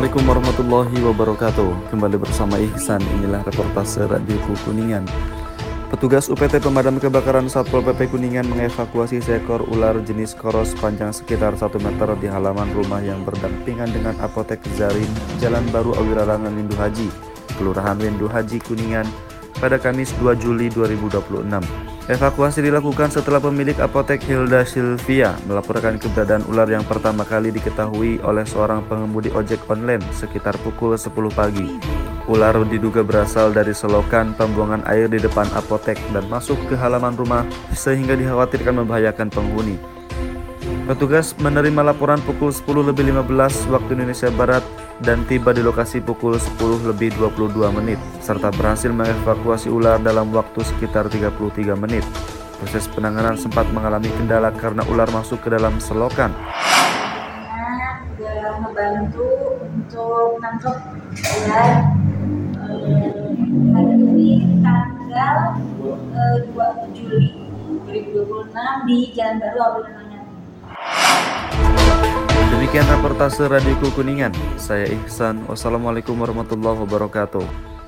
Assalamualaikum warahmatullahi wabarakatuh. Kembali bersama Ihsan, inilah reportase Radio Kuningan. Petugas UPT Pemadam Kebakaran Satpol PP Kuningan mengevakuasi seekor ular jenis koros panjang sekitar 1 meter di halaman rumah yang berdampingan dengan Apotek Zarin, Jalan Baru Awiralangan Windu Haji, Kelurahan Windu Haji Kuningan pada Kamis 2 Juli 2026. Evakuasi dilakukan setelah pemilik apotek Hilda Sylvia melaporkan keberadaan ular yang pertama kali diketahui oleh seorang pengemudi ojek online sekitar pukul 10 pagi. Ular diduga berasal dari selokan pembuangan air di depan apotek dan masuk ke halaman rumah sehingga dikhawatirkan membahayakan penghuni. Petugas menerima laporan pukul 10.15 waktu Indonesia Barat dan tiba di lokasi pukul 10.22 serta berhasil mengevakuasi ular dalam waktu sekitar 33 menit. Proses penanganan sempat mengalami kendala karena ular masuk ke dalam selokan. Sudah membantu untuk menangkap ular. Hari ini tanggal 2 Juli 2026 di Jalan Baru Awiralangan. Demikian reportase Radio Kuningan. Saya Ihsan. Wassalamualaikum warahmatullahi wabarakatuh.